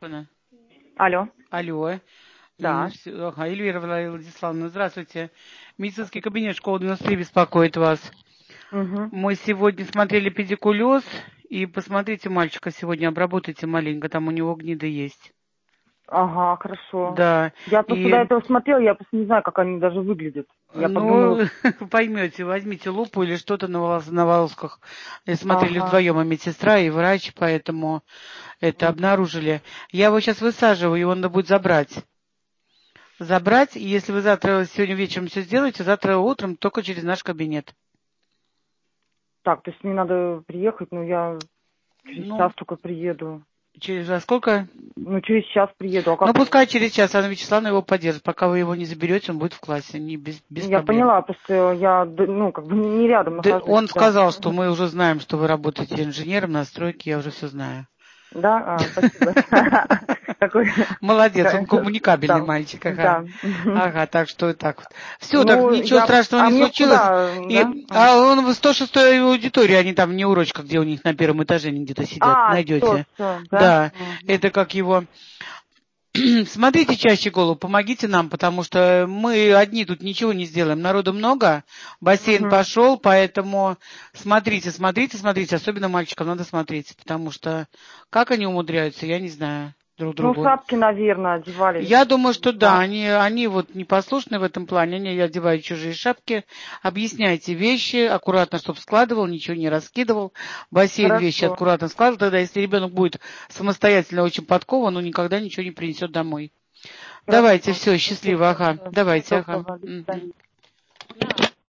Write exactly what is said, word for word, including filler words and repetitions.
телефона. Алло. Алло. Да. Ага, Эльвира Владиславовна, здравствуйте. Медицинский кабинет школы девяносто три беспокоит вас. Угу. Мы сегодня смотрели педикулез, и посмотрите мальчика сегодня, обработайте маленько, там у него гнида есть. Ага, хорошо. Да. Я просто И, до этого смотрела, я просто не знаю, как они даже выглядят. Я ну, подумала... поймете, возьмите лупу или что-то на, волос, на волосках. И смотрели Ага. вдвоем, и медсестра, и врач, поэтому это обнаружили. Я его сейчас высаживаю, его надо будет забрать. Забрать, и если вы завтра, сегодня вечером все сделаете, завтра утром только через наш кабинет. Так, то есть мне надо приехать, но я через Ну, час только приеду. через а сколько? Ну, через час приеду, а как? Ну, пускай через час Анна Вячеславовна его поддержит. Пока вы его не заберете, он будет в классе, не без, без Я проблем. поняла, просто я, ну, как бы не рядом Да, нахожусь. он Да. сказал, что мы уже знаем, что вы работаете инженером на стройке, я уже все знаю. Да? А, спасибо. Какой... Молодец, он коммуникабельный Да. мальчик, ага. Да. Ага, так что и так вот. Все, так Ну, ничего я... страшного А не мне случилось. куда, И, да? а он в сто шестой аудитории, они там не урочка, где у них на первом этаже они где-то сидят, А, все, найдете. все, да? Да, это как его... Смотрите чаще голову, помогите нам, потому что мы одни тут ничего не сделаем. Народу много, бассейн Угу. пошел, поэтому смотрите, смотрите, смотрите. Особенно мальчикам надо смотреть, потому что как они умудряются, я не знаю друг Ну, другу. шапки, наверное, одевали. Я думаю, что да, Да. они, они вот непослушны в этом плане, они одевают чужие шапки, объясняйте вещи, аккуратно, чтобы складывал, ничего не раскидывал, бассейн вещи Хорошо. аккуратно складывал, тогда если ребенок будет самостоятельно очень подкован, он никогда ничего не принесет домой. Хорошо. Давайте, все, счастливо, Спасибо ага, большое. Всего давайте, ага. доброго. До Мгм. свидания.